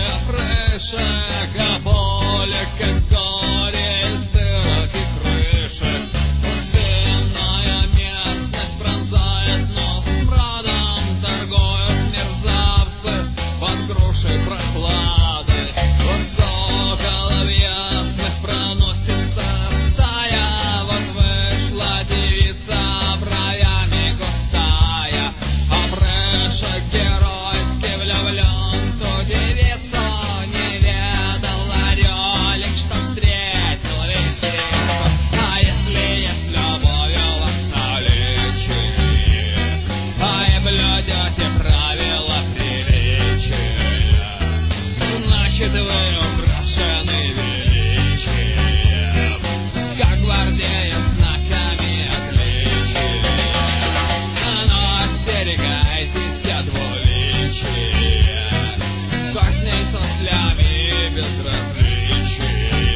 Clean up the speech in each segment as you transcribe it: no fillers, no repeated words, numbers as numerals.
прыжек, а поле как горе из дырок и крышек. Пустынная местность пронзает нос смрадом, торгуют мерзавцы под грушей прохлады. Вот около ясных проносится стая, вот вышла девица бровями густая, а прыжек геройски влюблен, то девица не ведала релик, что встретил лисицу. А если есть любовь у вас в наличии, а и блюдете правила приличия, значит вы украшены величием, как гвардеец знаками отличия. Но остерегайтесь я двуличия, козней сослями и безразличия.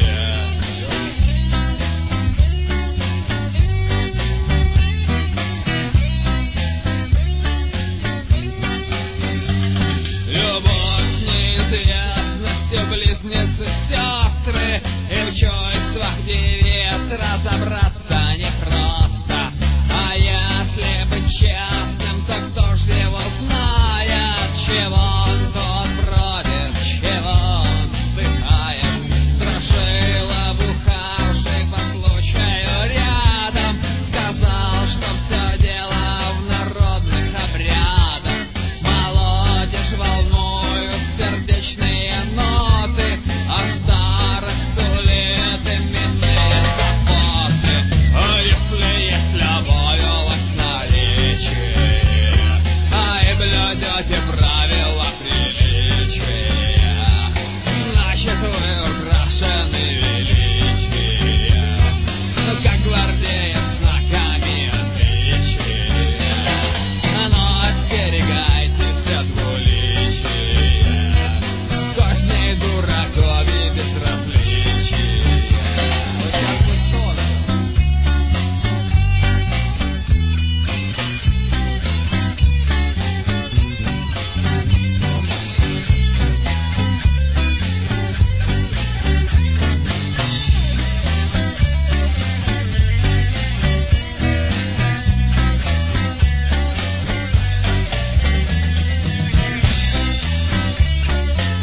Любовь с неизвестностью, близнецы, сестры, и в чувствах девиц разобраться непросто. А если быть честным, то кто ж его знает, чего он тут бродит, чего он вздыхает. Страшила бухавший по случаю рядом, сказал, что все дело в народных обрядах. Молодежь волнуют сердечные ноты, а старость сулит именные заботы. А если есть любовь у вас в наличии, а и блюдете правила приличия, значит вы украшены величием, как гвардеец знаками отличия. Но остерегайтесь от двуличия, козней дураков и безразличия. Вот как бы тонко.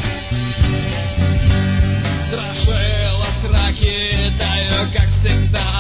Страшила с ракетою, как всегда,